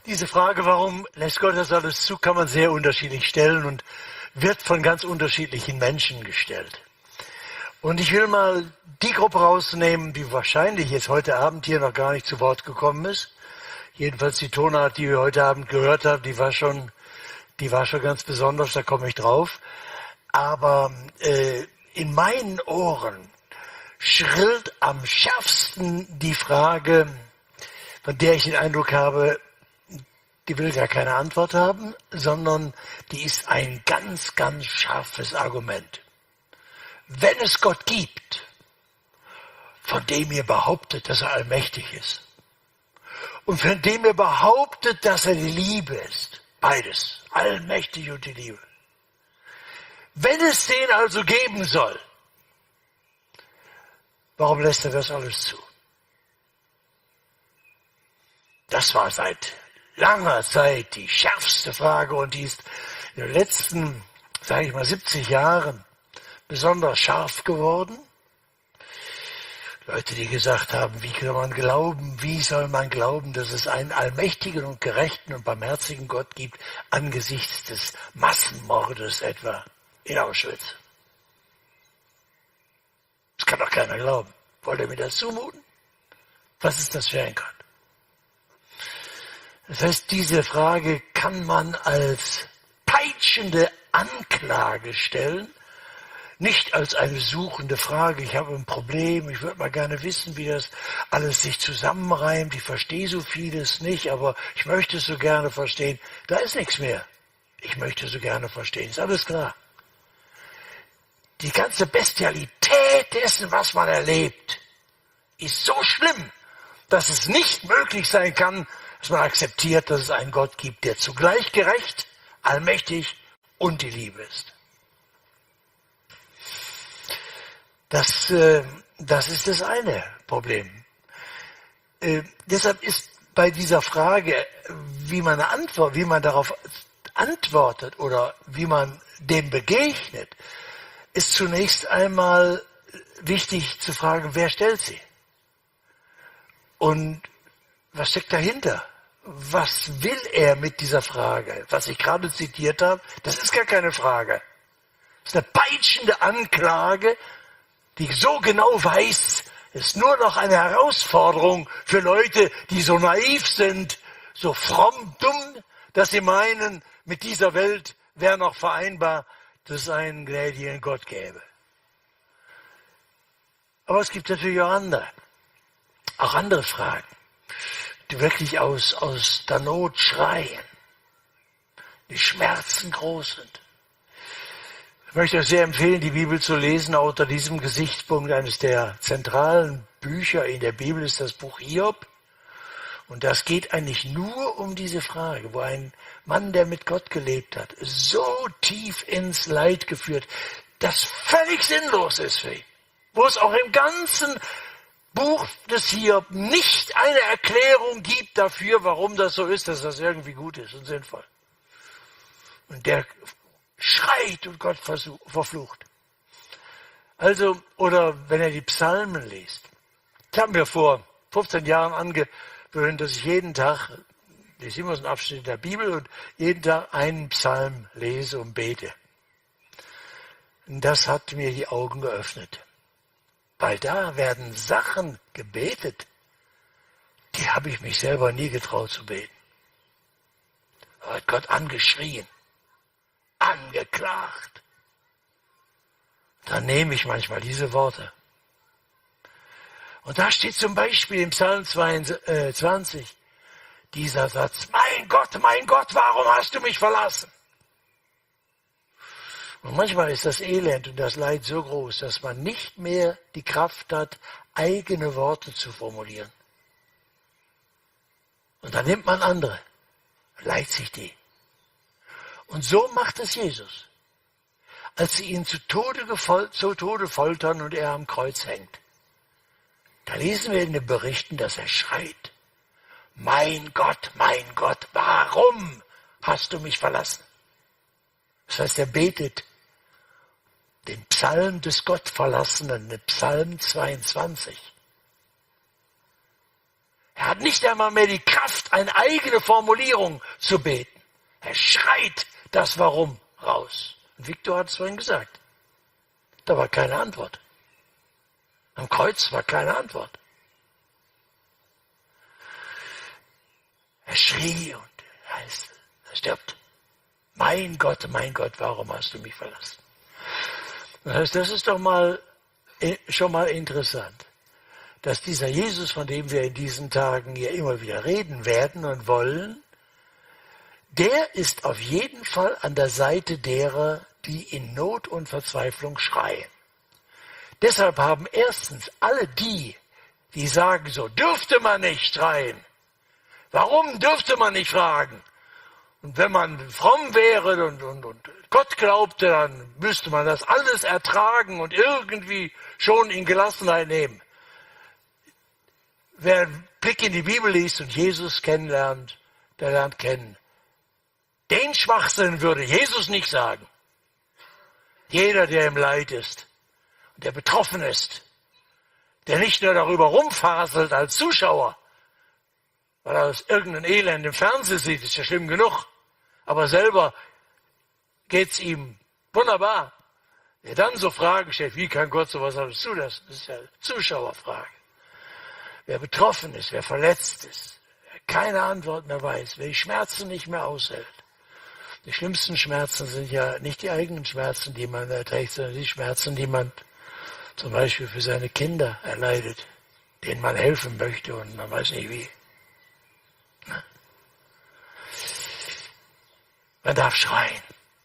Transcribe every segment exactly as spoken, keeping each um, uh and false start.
Diese Frage, warum lässt Gott das alles zu, kann man sehr unterschiedlich stellen und wird von ganz unterschiedlichen Menschen gestellt. Und ich will mal die Gruppe rausnehmen, die wahrscheinlich jetzt heute Abend hier noch gar nicht zu Wort gekommen ist. Jedenfalls die Tonart, die wir heute Abend gehört haben, die war schon, die war schon ganz besonders, da komme ich drauf. Aber äh, in meinen Ohren schrillt am schärfsten die Frage, von der ich den Eindruck habe, die will gar keine Antwort haben, sondern die ist ein ganz, ganz scharfes Argument. Wenn es Gott gibt, von dem ihr behauptet, dass er allmächtig ist, und von dem ihr behauptet, dass er die Liebe ist, beides, allmächtig und die Liebe. Wenn es den also geben soll, warum lässt er das alles zu? Das war seit langer Zeit die schärfste Frage und die ist in den letzten, sage ich mal, siebzig Jahren besonders scharf geworden. Leute, die gesagt haben, wie kann man glauben, wie soll man glauben, dass es einen allmächtigen und gerechten und barmherzigen Gott gibt angesichts des Massenmordes etwa in Auschwitz. Das kann doch keiner glauben. Wollt ihr mir das zumuten? Was ist das für ein Gott? Das heißt, diese Frage kann man als peitschende Anklage stellen, nicht als eine suchende Frage. Ich habe ein Problem, ich würde mal gerne wissen, wie das alles sich zusammenreimt. Ich verstehe so vieles nicht, aber ich möchte es so gerne verstehen. Da ist nichts mehr. Ich möchte so gerne verstehen. Ist alles klar. Die ganze Bestialität dessen, was man erlebt, ist so schlimm, dass es nicht möglich sein kann, dass man akzeptiert, dass es einen Gott gibt, der zugleich gerecht, allmächtig und die Liebe ist. Das, äh, das ist das eine Problem. Äh, deshalb ist bei dieser Frage, wie man, eine Antwort, wie man darauf antwortet oder wie man dem begegnet, ist zunächst einmal wichtig zu fragen, wer stellt sie? Und was steckt dahinter? Was will er mit dieser Frage? Was ich gerade zitiert habe, das ist gar keine Frage. Das ist eine peitschende Anklage, die so genau weiß, es ist nur noch eine Herausforderung für Leute, die so naiv sind, so fromm dumm, dass sie meinen, mit dieser Welt wäre noch vereinbar, dass es einen gnädigen Gott gäbe. Aber es gibt natürlich auch andere, auch andere Fragen, die wirklich aus, aus der Not schreien, die Schmerzen groß sind. Ich möchte euch sehr empfehlen, die Bibel zu lesen, auch unter diesem Gesichtspunkt. Eines der zentralen Bücher in der Bibel ist das Buch Hiob. Und das geht eigentlich nur um diese Frage, wo ein Mann, der mit Gott gelebt hat, so tief ins Leid geführt, das völlig sinnlos ist für ihn. Wo es auch im ganzen Buch des Hiob nicht eine Erklärung gibt dafür, warum das so ist, dass das irgendwie gut ist und sinnvoll. Und der schreit und Gott verflucht. Also, oder wenn er die Psalmen liest. Ich habe mir vor fünfzehn Jahren angewöhnt, dass ich jeden Tag, ich lese immer so einen Abschnitt der Bibel und jeden Tag einen Psalm lese und bete. Und das hat mir die Augen geöffnet. Weil da werden Sachen gebetet, die habe ich mich selber nie getraut zu beten. Da hat Gott angeschrien, angeklagt. Dann nehme ich manchmal diese Worte. Und da steht zum Beispiel im Psalm zweiundzwanzig dieser Satz, mein Gott, mein Gott, warum hast du mich verlassen? Und manchmal ist das Elend und das Leid so groß, dass man nicht mehr die Kraft hat, eigene Worte zu formulieren. Und dann nimmt man andere, leiht sich die. Und so macht es Jesus, als sie ihn zu Tode, gefol- zu Tode foltern und er am Kreuz hängt. Da lesen wir in den Berichten, dass er schreit, mein Gott, mein Gott, warum hast du mich verlassen? Das heißt, er betet den Psalm des Gottverlassenen, den Psalm zweiundzwanzig. Er hat nicht einmal mehr die Kraft, eine eigene Formulierung zu beten. Er schreit das Warum raus. Und Viktor hat es vorhin gesagt. Da war keine Antwort. Am Kreuz war keine Antwort. Er schrie und er stirbt. Mein Gott, mein Gott, warum hast du mich verlassen? Das heißt, das ist doch mal schon mal interessant, dass dieser Jesus, von dem wir in diesen Tagen ja immer wieder reden werden und wollen, der ist auf jeden Fall an der Seite derer, die in Not und Verzweiflung schreien. Deshalb haben erstens alle die, die sagen, so dürfte man nicht schreien. Warum dürfte man nicht fragen? Und wenn man fromm wäre und, und, und Gott glaubte, dann müsste man das alles ertragen und irgendwie schon in Gelassenheit nehmen. Wer einen Blick in die Bibel liest und Jesus kennenlernt, der lernt kennen. Den Schwachsinn würde Jesus nicht sagen. Jeder, der im Leid ist und der betroffen ist, der nicht nur darüber rumfaselt als Zuschauer, weil er aus irgendeinem Elend im Fernsehen sieht, ist ja schlimm genug, aber selber geht's ihm wunderbar. Wer dann so Fragen stellt, wie kann Gott sowas alles zulassen? Das ist ja eine Zuschauerfrage. Wer betroffen ist, wer verletzt ist, wer keine Antwort mehr weiß, wer die Schmerzen nicht mehr aushält. Die schlimmsten Schmerzen sind ja nicht die eigenen Schmerzen, die man erträgt, sondern die Schmerzen, die man zum Beispiel für seine Kinder erleidet, denen man helfen möchte und man weiß nicht wie. Man darf schreien.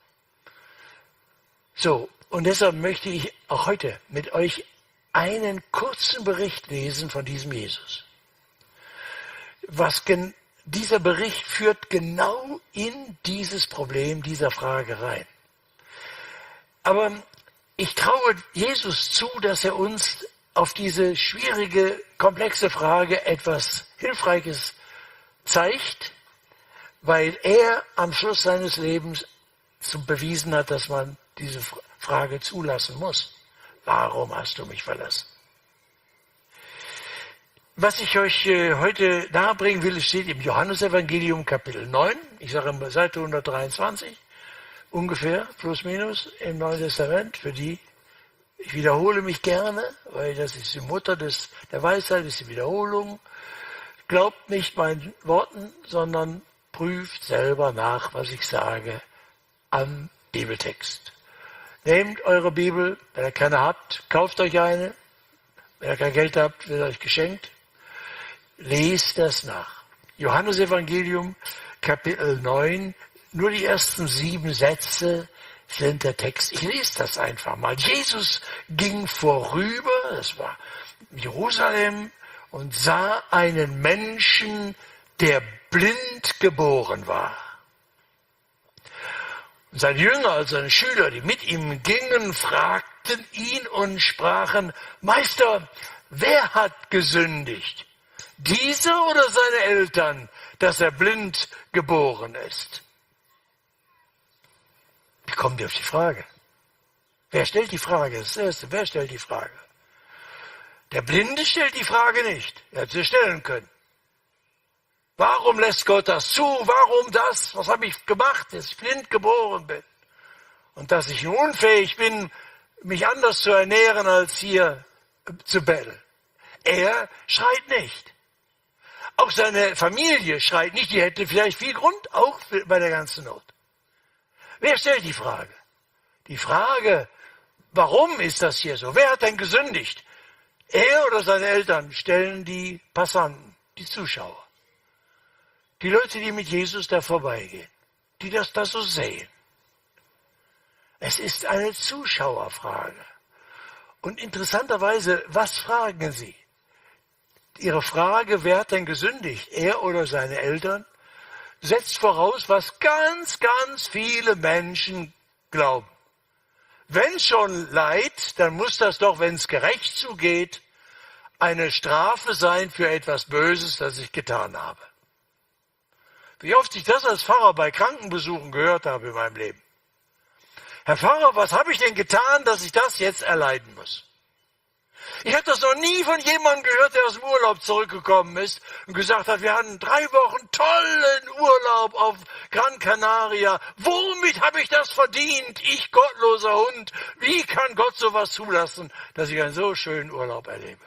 So, und deshalb möchte ich auch heute mit euch einen kurzen Bericht lesen von diesem Jesus. Was gen- dieser Bericht führt genau in dieses Problem, dieser Frage rein. Aber ich traue Jesus zu, dass er uns auf diese schwierige, komplexe Frage etwas Hilfreiches zeigt, weil er am Schluss seines Lebens zum bewiesen hat, dass man diese Frage zulassen muss. Warum hast du mich verlassen? Was ich euch äh, heute nahebringen will, steht im Johannesevangelium Kapitel neun, ich sage immer Seite hundertdreiundzwanzig, ungefähr, plus minus, im Neuen Testament, für die, ich wiederhole mich gerne, weil das ist die Mutter des, der Weisheit, ist die Wiederholung. Glaubt nicht meinen Worten, sondern prüft selber nach, was ich sage, am Bibeltext. Nehmt eure Bibel, wenn ihr keine habt, kauft euch eine. Wenn ihr kein Geld habt, wird euch geschenkt. Lest das nach. Johannesevangelium, Kapitel neun, nur die ersten sieben Sätze sind der Text. Ich lese das einfach mal. Jesus ging vorüber, das war Jerusalem, und sah einen Menschen, der blind geboren war. Und seine Jünger, also seine Schüler, die mit ihm gingen, fragten ihn und sprachen, Meister, wer hat gesündigt? Dieser oder seine Eltern, dass er blind geboren ist? Wie kommen die auf die Frage? Wer stellt die Frage? Das Erste, wer stellt die Frage? Der Blinde stellt die Frage nicht. Er hätte sie stellen können. Warum lässt Gott das zu? Warum das? Was habe ich gemacht, dass ich blind geboren bin? Und dass ich unfähig bin, mich anders zu ernähren, als hier zu betteln. Er schreit nicht. Auch seine Familie schreit nicht. Die hätte vielleicht viel Grund, auch bei der ganzen Not. Wer stellt die Frage? Die Frage, warum ist das hier so? Wer hat denn gesündigt? Er oder seine Eltern stellen die Passanten, die Zuschauer. Die Leute, die mit Jesus da vorbeigehen, die das da so sehen. Es ist eine Zuschauerfrage. Und interessanterweise, was fragen sie? Ihre Frage, wer hat denn gesündigt? Er oder seine Eltern? Setzt voraus, was ganz, ganz viele Menschen glauben. Wenn schon Leid, dann muss das doch, wenn es gerecht zugeht, eine Strafe sein für etwas Böses, das ich getan habe. Wie oft ich das als Pfarrer bei Krankenbesuchen gehört habe in meinem Leben. Herr Pfarrer, was habe ich denn getan, dass ich das jetzt erleiden muss? Ich habe das noch nie von jemandem gehört, der aus dem Urlaub zurückgekommen ist und gesagt hat, wir hatten drei Wochen tollen Urlaub auf Gran Canaria. Womit habe ich das verdient? Ich gottloser Hund. Wie kann Gott sowas zulassen, dass ich einen so schönen Urlaub erlebe?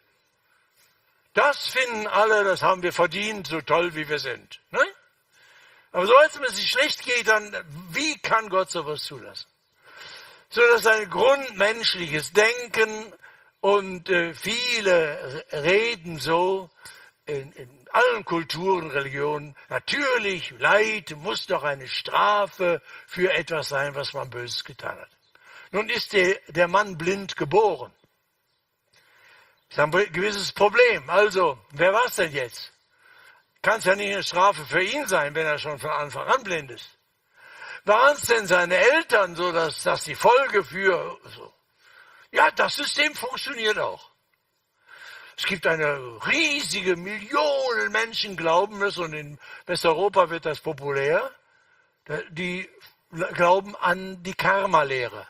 Das finden alle, das haben wir verdient, so toll wie wir sind. Ne? Aber so als es sich schlecht geht, dann wie kann Gott sowas zulassen? So, das ist ein grundmenschliches Denken. Und äh, viele reden so in, in allen Kulturen, Religionen, natürlich, Leid muss doch eine Strafe für etwas sein, was man Böses getan hat. Nun ist der, der Mann blind geboren. Das ist ein gewisses Problem. Also, wer war es denn jetzt? Kann es ja nicht eine Strafe für ihn sein, wenn er schon von Anfang an blind ist. Waren es denn seine Eltern, so dass das die Folge für... So. Ja, das System funktioniert auch. Es gibt eine riesige Millionen Menschen glauben es, und in Westeuropa wird das populär, die glauben an die Karma-Lehre.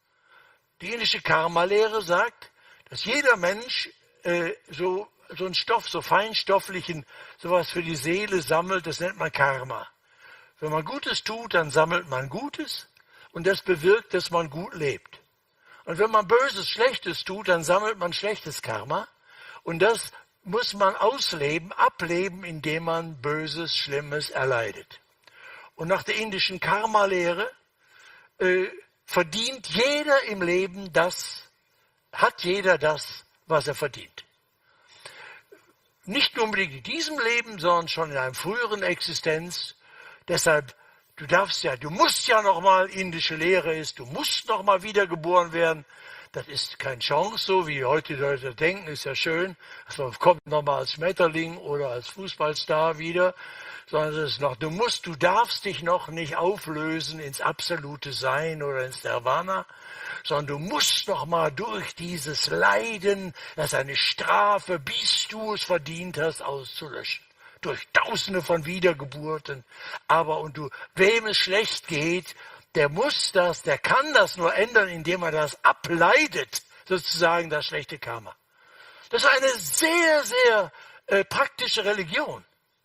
Die indische Karma-Lehre sagt, dass jeder Mensch äh, so, so einen Stoff, so feinstofflichen, sowas für die Seele sammelt, das nennt man Karma. Wenn man Gutes tut, dann sammelt man Gutes und das bewirkt, dass man gut lebt. Und wenn man Böses, Schlechtes tut, dann sammelt man schlechtes Karma. Und das muss man ausleben, ableben, indem man Böses, Schlimmes erleidet. Und nach der indischen Karma-Lehre äh, verdient jeder im Leben das, hat jeder das, was er verdient. Nicht nur unbedingt in diesem Leben, sondern schon in einer früheren Existenz. Deshalb Du darfst ja, du musst ja nochmal, indische Lehre ist, du musst nochmal wiedergeboren werden. Das ist keine Chance, so wie heute die Leute denken, ist ja schön. Also kommt nochmal als Schmetterling oder als Fußballstar wieder. Sondern es ist noch, du musst, du darfst dich noch nicht auflösen ins absolute Sein oder ins Nirvana, sondern du musst nochmal durch dieses Leiden, das eine Strafe, bis du es verdient hast, auszulöschen. Durch Tausende von Wiedergeburten. Aber und du, wem es schlecht geht, der muss das, der kann das nur ändern, indem er das ableidet, sozusagen das schlechte Karma. Das ist eine sehr, sehr äh, praktische Religion.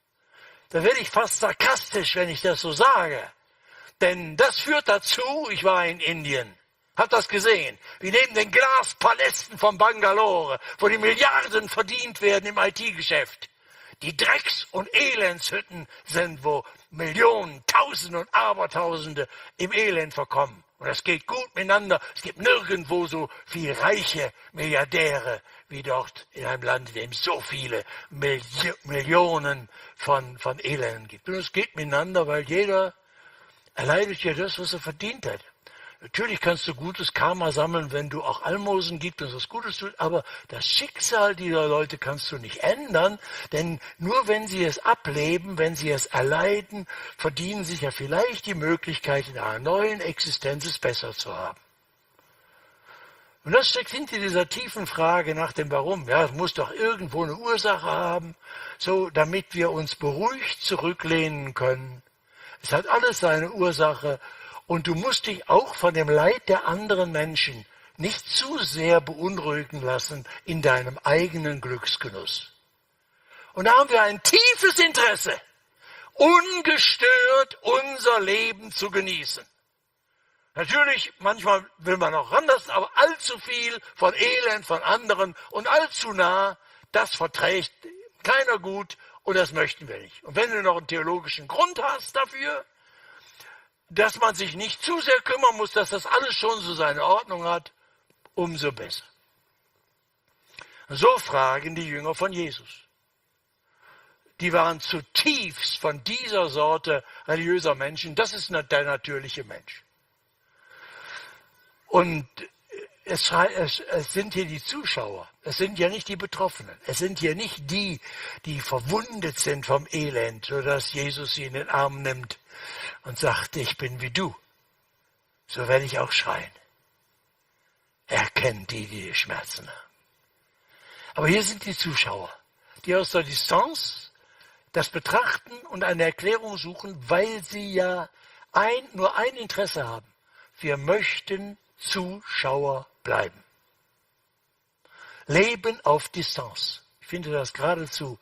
Da werde ich fast sarkastisch, wenn ich das so sage. Denn das führt dazu, ich war in Indien, hab das gesehen, wie neben den Glaspalästen von Bangalore, wo die Milliarden verdient werden im I T-Geschäft, die Drecks- und Elendshütten sind, wo Millionen, Tausende und Abertausende im Elend verkommen. Und das geht gut miteinander. Es gibt nirgendwo so viel reiche Milliardäre wie dort in einem Land, in dem es so viele Milli- Millionen von, von Elenden gibt. Und es geht miteinander, weil jeder erleidet ja das, was er verdient hat. Natürlich kannst du gutes Karma sammeln, wenn du auch Almosen gibst und was Gutes tust, aber das Schicksal dieser Leute kannst du nicht ändern, denn nur wenn sie es ableben, wenn sie es erleiden, verdienen sie ja vielleicht die Möglichkeit, in einer neuen Existenz es besser zu haben. Und das steckt hinter dieser tiefen Frage nach dem Warum. Ja, es muss doch irgendwo eine Ursache haben, so damit wir uns beruhigt zurücklehnen können. Es hat alles seine Ursache. Und du musst dich auch von dem Leid der anderen Menschen nicht zu sehr beunruhigen lassen in deinem eigenen Glücksgenuss. Und da haben wir ein tiefes Interesse, ungestört unser Leben zu genießen. Natürlich, manchmal will man auch anders, aber allzu viel von Elend von anderen und allzu nah, das verträgt keiner gut und das möchten wir nicht. Und wenn du noch einen theologischen Grund hast dafür, dass man sich nicht zu sehr kümmern muss, dass das alles schon so seine Ordnung hat, umso besser. So fragen die Jünger von Jesus. Die waren zutiefst von dieser Sorte religiöser Menschen. Das ist der natürliche Mensch. Und es, es, es sind hier die Zuschauer. Es sind ja nicht die Betroffenen. Es sind hier nicht die, die verwundet sind vom Elend, sodass Jesus sie in den Arm nimmt und sagt, ich bin wie du. So werde ich auch schreien. Er kennt die, die Schmerzen haben. Aber hier sind die Zuschauer, die aus der Distanz das betrachten und eine Erklärung suchen, weil sie ja ein, nur ein Interesse haben. Wir möchten Zuschauer bleiben. Leben auf Distanz. Ich finde das geradezu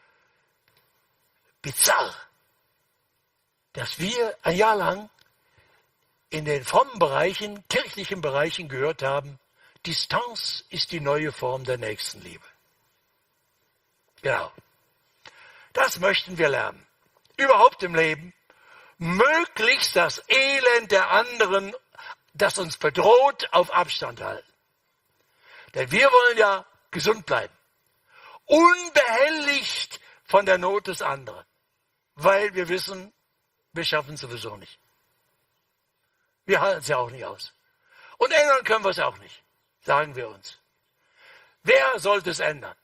bizarr, dass wir ein Jahr lang in den frommen Bereichen, kirchlichen Bereichen gehört haben, Distanz ist die neue Form der Nächstenliebe. Genau. Das möchten wir lernen. Überhaupt im Leben. Möglichst das Elend der anderen, das uns bedroht, auf Abstand halten. Denn wir wollen ja gesund bleiben. Unbehelligt von der Not des anderen. Weil wir wissen, wir schaffen es sowieso nicht. Wir halten es ja auch nicht aus. Und ändern können wir es auch nicht, sagen wir uns. Wer sollte es ändern?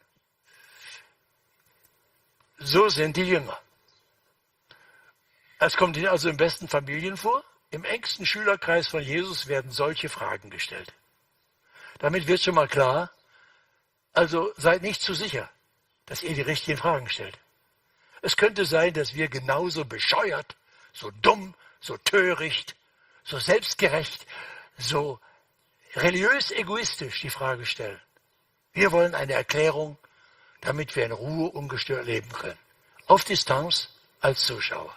So sind die Jünger. Es kommt ihnen also im besten Familien vor. Im engsten Schülerkreis von Jesus werden solche Fragen gestellt. Damit wird schon mal klar, also seid nicht zu sicher, dass ihr die richtigen Fragen stellt. Es könnte sein, dass wir genauso bescheuert, so dumm, so töricht, so selbstgerecht, so religiös egoistisch die Frage stellen. Wir wollen eine Erklärung, damit wir in Ruhe ungestört leben können. Auf Distanz als Zuschauer.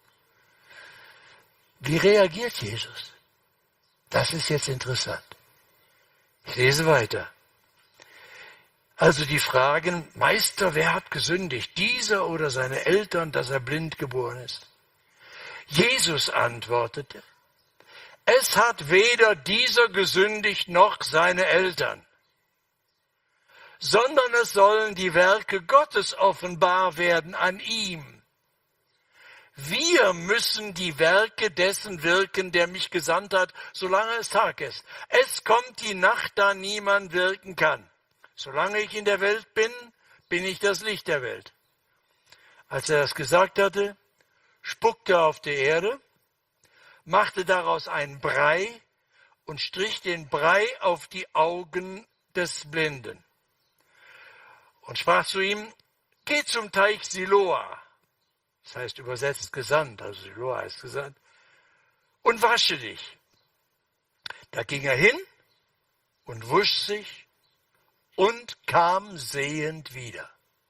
Wie reagiert Jesus? Das ist jetzt interessant. Ich lese weiter. Also die Fragen, Meister, wer hat gesündigt, dieser oder seine Eltern, dass er blind geboren ist? Jesus antwortete, es hat weder dieser gesündigt noch seine Eltern, sondern es sollen die Werke Gottes offenbar werden an ihm. Wir müssen die Werke dessen wirken, der mich gesandt hat, solange es Tag ist. Es kommt die Nacht, da niemand wirken kann. Solange ich in der Welt bin, bin ich das Licht der Welt. Als er das gesagt hatte, spuckte er auf die Erde, machte daraus einen Brei und strich den Brei auf die Augen des Blinden. Und sprach zu ihm, geh zum Teich Siloa, das heißt übersetzt gesandt, also Siloa heißt gesandt, und wasche dich. Da ging er hin und wusch sich und kam sehend wieder.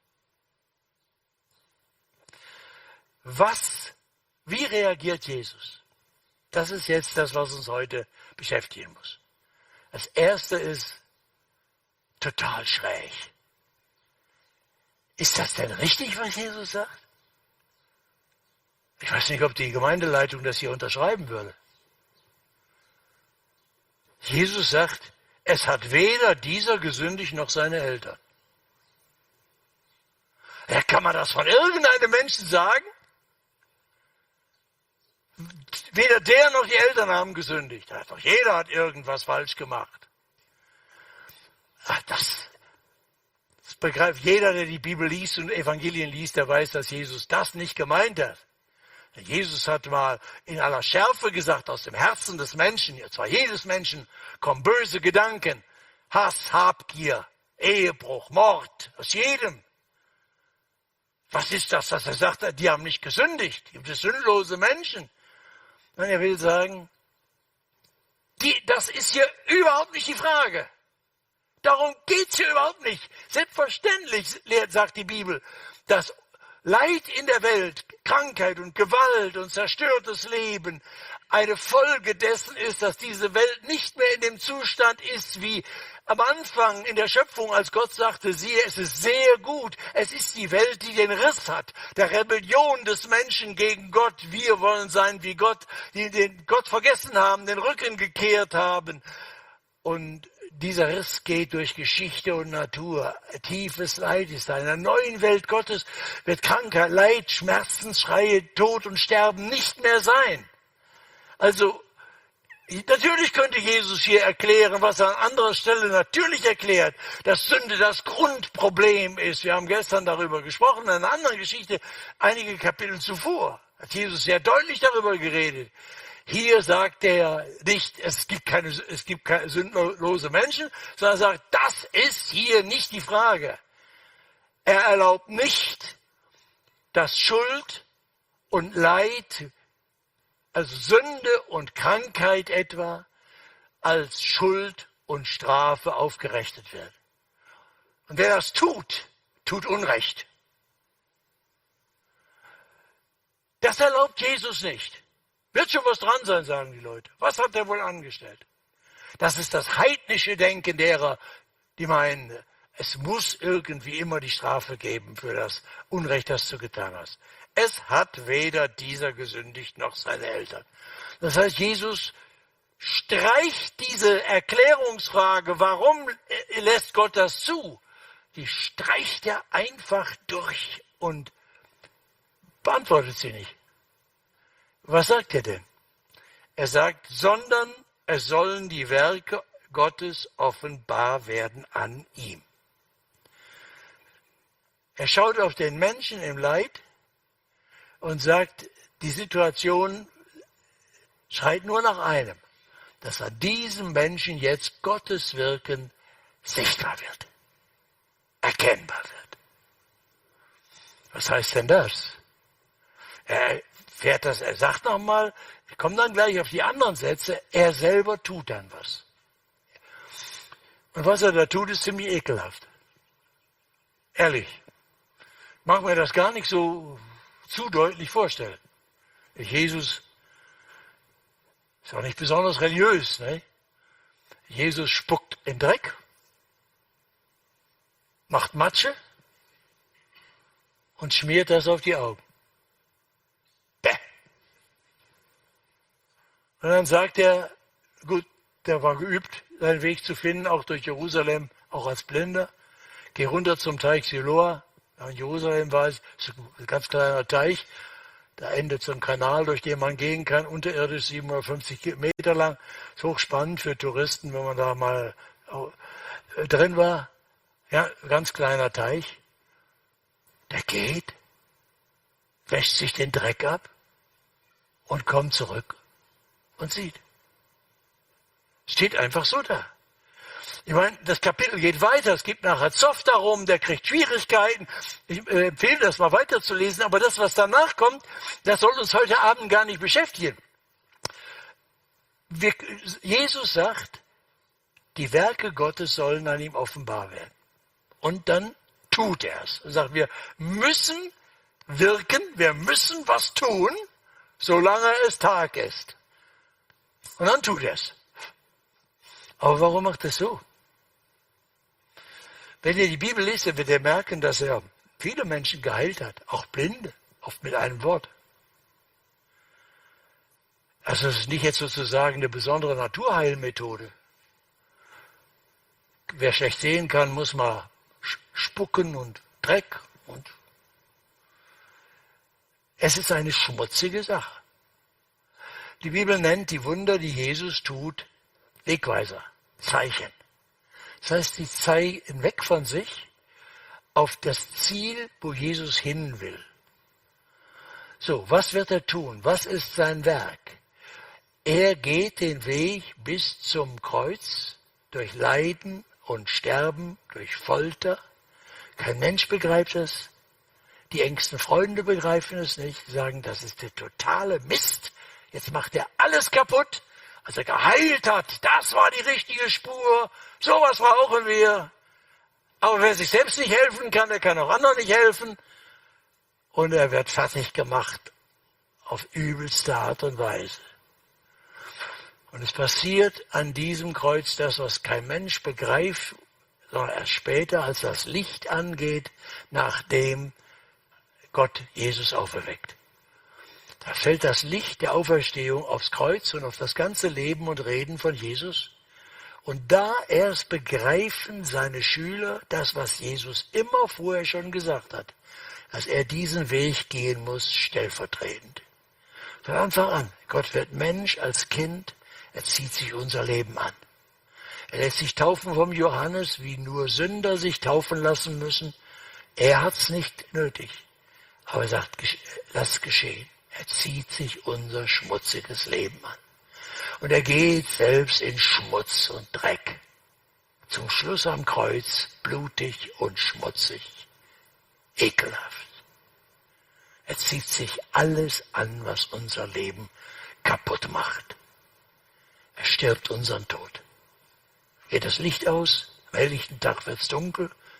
Was, wie reagiert Jesus? Das ist jetzt das, was uns heute beschäftigen muss. Das Erste ist total schräg. Ist das denn richtig, was Jesus sagt? Ich weiß nicht, ob die Gemeindeleitung das hier unterschreiben würde. Jesus sagt, es hat weder dieser gesündigt noch seine Eltern. Ja, kann man das von irgendeinem Menschen sagen? Weder der noch die Eltern haben gesündigt. Doch jeder hat irgendwas falsch gemacht. Ach, das, das begreift jeder, der die Bibel liest und Evangelien liest, der weiß, dass Jesus das nicht gemeint hat. Jesus hat mal in aller Schärfe gesagt, aus dem Herzen des Menschen, ja zwar jedes Menschen, kommen böse Gedanken, Hass, Habgier, Ehebruch, Mord, aus jedem. Was ist das, dass er sagt, die haben nicht gesündigt, die sind sündlose Menschen? Nein, er will sagen, die, das ist hier überhaupt nicht die Frage. Darum geht es hier überhaupt nicht. Selbstverständlich, sagt die Bibel, dass Leid in der Welt, Krankheit und Gewalt und zerstörtes Leben eine Folge dessen ist, dass diese Welt nicht mehr in dem Zustand ist wie am Anfang in der Schöpfung, als Gott sagte, siehe, es ist sehr gut. Es ist die Welt, die den Riss hat, der Rebellion des Menschen gegen Gott. Wir wollen sein wie Gott, die den Gott vergessen haben, den Rücken gekehrt haben. Und dieser Riss geht durch Geschichte und Natur. Tiefes Leid ist da. In der neuen Welt Gottes wird Krankheit, Leid, Schmerzensschreie, Tod und Sterben nicht mehr sein. Also, natürlich könnte Jesus hier erklären, was er an anderer Stelle natürlich erklärt, dass Sünde das Grundproblem ist. Wir haben gestern darüber gesprochen, in einer anderen Geschichte, einige Kapitel zuvor, hat Jesus sehr deutlich darüber geredet. Hier sagt er nicht, es gibt keine, es gibt keine sündlose Menschen, sondern er sagt, das ist hier nicht die Frage. Er erlaubt nicht, dass Schuld und Leid, also Sünde und Krankheit etwa, als Schuld und Strafe aufgerechnet werden. Und wer das tut, tut Unrecht. Das erlaubt Jesus nicht. Wird schon was dran sein, sagen die Leute. Was hat er wohl angestellt? Das ist das heidnische Denken derer, die meinen, es muss irgendwie immer die Strafe geben für das Unrecht, das du getan hast. Es hat weder dieser gesündigt noch seine Eltern. Das heißt, Jesus streicht diese Erklärungsfrage, warum lässt Gott das zu, die streicht er einfach durch und beantwortet sie nicht. Was sagt er denn? Er sagt, sondern es sollen die Werke Gottes offenbar werden an ihm. Er schaut auf den Menschen im Leid und sagt, die Situation schreit nur nach einem, dass an diesem Menschen jetzt Gottes Wirken sichtbar wird, erkennbar wird. Was heißt denn das? Er fährt das, er sagt nochmal, wir kommen dann gleich auf die anderen Sätze, er selber tut dann was. Und was er da tut, ist ziemlich ekelhaft. Ehrlich. Ich mag mir das gar nicht so zu deutlich vorstellen. Jesus ist auch nicht besonders religiös. Ne? Jesus spuckt in Dreck, macht Matsche und schmiert das auf die Augen. Bäh. Und dann sagt er, gut, der war geübt, seinen Weg zu finden, auch durch Jerusalem, auch als Blinder. Geh runter zum Teich Siloa. In Jerusalem war es ein ganz kleiner Teich. Da endet so ein Kanal, durch den man gehen kann, unterirdisch siebenhundertfünfzig Meter lang. Ist hochspannend für Touristen, wenn man da mal drin war. Ja, ganz kleiner Teich. Der geht, wäscht sich den Dreck ab und kommt zurück und sieht. Steht einfach so da. Ich meine, das Kapitel geht weiter. Es gibt nachher Zoff darum, der kriegt Schwierigkeiten. Ich äh, empfehle das mal weiterzulesen, aber das, was danach kommt, das soll uns heute Abend gar nicht beschäftigen. Wir, Jesus sagt, die Werke Gottes sollen an ihm offenbar werden. Und dann tut er es. Er sagt, wir müssen wirken, wir müssen was tun, solange es Tag ist. Und dann tut er es. Aber warum macht er es so? Wenn ihr die Bibel lest, dann werdet ihr merken, dass er viele Menschen geheilt hat, auch Blinde, oft mit einem Wort. Also es ist nicht jetzt sozusagen eine besondere Naturheilmethode. Wer schlecht sehen kann, muss mal spucken und Dreck. Und es ist eine schmutzige Sache. Die Bibel nennt die Wunder, die Jesus tut, Wegweiser, Zeichen. Das heißt, die zeigen weg von sich auf das Ziel, wo Jesus hin will. So, was wird er tun? Was ist sein Werk? Er geht den Weg bis zum Kreuz, durch Leiden und Sterben, durch Folter. Kein Mensch begreift es. Die engsten Freunde begreifen es nicht. Sie sagen, das ist der totale Mist. Jetzt macht er alles kaputt. Als er geheilt hat, das war die richtige Spur. Sowas brauchen wir. Aber wer sich selbst nicht helfen kann, der kann auch anderen nicht helfen. Und er wird fertig gemacht auf übelste Art und Weise. Und es passiert an diesem Kreuz das, was kein Mensch begreift, sondern erst später, als das Licht angeht, nachdem Gott Jesus auferweckt. Da fällt das Licht der Auferstehung aufs Kreuz und auf das ganze Leben und Reden von Jesus. Und da erst begreifen seine Schüler das, was Jesus immer vorher schon gesagt hat, dass er diesen Weg gehen muss, stellvertretend. Von Anfang an, Gott wird Mensch als Kind, er zieht sich unser Leben an. Er lässt sich taufen vom Johannes, wie nur Sünder sich taufen lassen müssen. Er hat es nicht nötig, aber er sagt, lass es geschehen. Er zieht sich unser schmutziges Leben an. Und er geht selbst in Schmutz und Dreck. Zum Schluss am Kreuz, blutig und schmutzig. Ekelhaft. Er zieht sich alles an, was unser Leben kaputt macht. Er stirbt unseren Tod. Geht das Licht aus, am helllichten Tag wird's dunkel,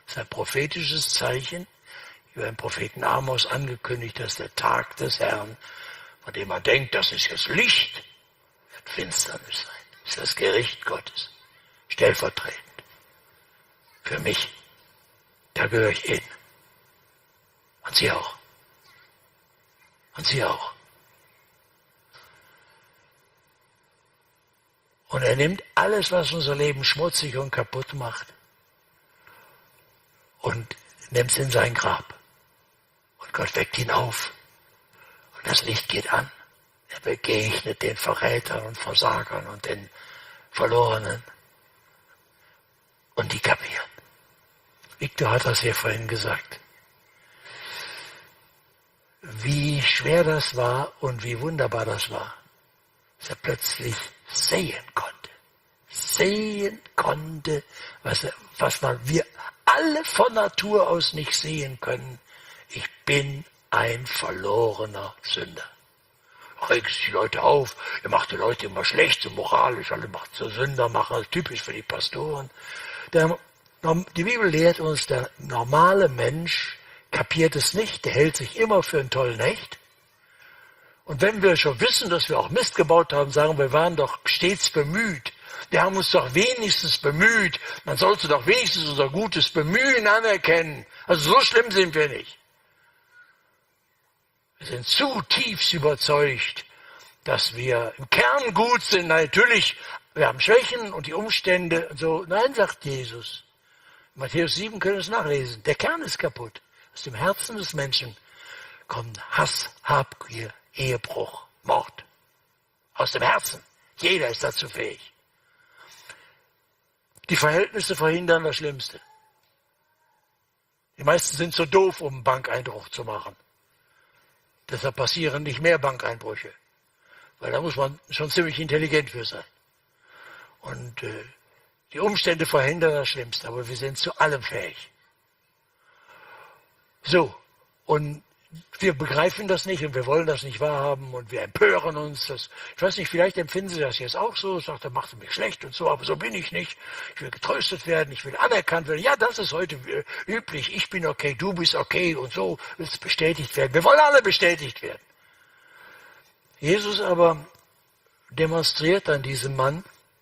Das ist ein prophetisches Zeichen, über den Propheten Amos angekündigt, dass der Tag des Herrn, von dem man denkt, das ist jetzt Licht, wird Finsternis sein. Das ist das Gericht Gottes, stellvertretend. Für mich, da gehöre ich hin. Und Sie auch. Und Sie auch. Und er nimmt alles, was unser Leben schmutzig und kaputt macht, und nimmt es in sein Grab. Und Gott weckt ihn auf. Und das Licht geht an. Er begegnet den Verrätern und Versagern und den Verlorenen. Und die kapieren. Victor hat das hier vorhin gesagt. Wie schwer das war und wie wunderbar das war, dass er plötzlich sehen konnte. Sehen konnte, was, er, was man, wir alle von Natur aus nicht sehen können. Ich bin ein verlorener Sünder. Regt sich die Leute auf, ihr macht die Leute immer schlecht, so moralisch, alle macht so Sünder machen, das ist typisch für die Pastoren. Der, die Bibel lehrt uns, der normale Mensch kapiert es nicht, der hält sich immer für einen tollen Hecht. Und wenn wir schon wissen, dass wir auch Mist gebaut haben, sagen wir, waren doch stets bemüht. Wir haben uns doch wenigstens bemüht. Man sollte doch wenigstens unser gutes Bemühen anerkennen. Also so schlimm sind wir nicht. Wir sind zutiefst überzeugt, dass wir im Kern gut sind. Natürlich, wir haben Schwächen und die Umstände und so. Nein, sagt Jesus. In Matthäus sieben können wir es nachlesen. Der Kern ist kaputt. Aus dem Herzen des Menschen kommt Hass, Habgier, Ehebruch, Mord. Aus dem Herzen. Jeder ist dazu fähig. Die Verhältnisse verhindern das Schlimmste. Die meisten sind so doof, um einen Bankeinbruch zu machen. Deshalb passieren nicht mehr Bankeinbrüche. Weil da muss man schon ziemlich intelligent für sein. Und äh, die Umstände verhindern das Schlimmste, aber wir sind zu allem fähig. So, und wir begreifen das nicht und wir wollen das nicht wahrhaben und wir empören uns. Das, ich weiß nicht, vielleicht empfinden Sie das jetzt auch so, sagt, er macht mich schlecht und so, aber so bin ich nicht. Ich will getröstet werden, ich will anerkannt werden. Ja, das ist heute üblich. Ich bin okay, du bist okay und so willst bestätigt werden. Wir wollen alle bestätigt werden. Jesus aber demonstriert an diesem Mann,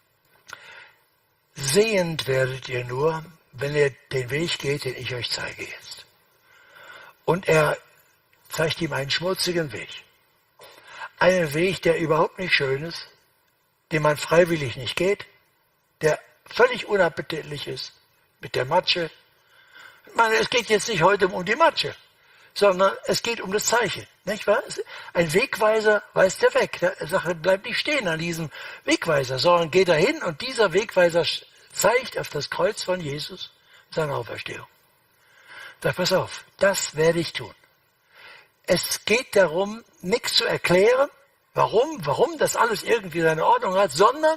sehend werdet ihr nur, wenn ihr den Weg geht, den ich euch zeige jetzt. Und er zeigt ihm einen schmutzigen Weg. Einen Weg, der überhaupt nicht schön ist, den man freiwillig nicht geht, der völlig unappetitlich ist, mit der Matsche. Ich meine, es geht jetzt nicht heute um die Matsche, sondern es geht um das Zeichen. Nicht wahr? Ein Wegweiser weist er weg. Er sagt, bleib nicht stehen an diesem Wegweiser, sondern geht dahin und dieser Wegweiser zeigt auf das Kreuz von Jesus seine Auferstehung. Sag, pass auf, das werde ich tun. Es geht darum, nichts zu erklären, warum, warum das alles irgendwie seine Ordnung hat, sondern